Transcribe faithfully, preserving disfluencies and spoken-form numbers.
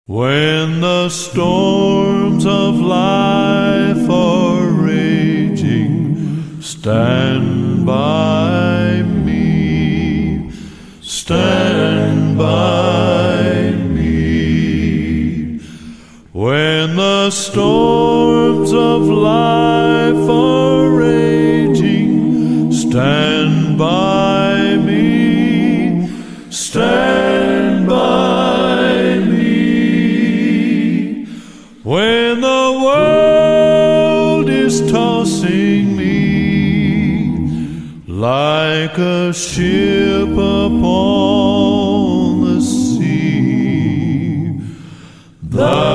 When the storms of life are raging, stand by me, stand by me. When the storms of life are raging, stand by me, stand by me. When the world is tossing me like a ship upon the sea, thou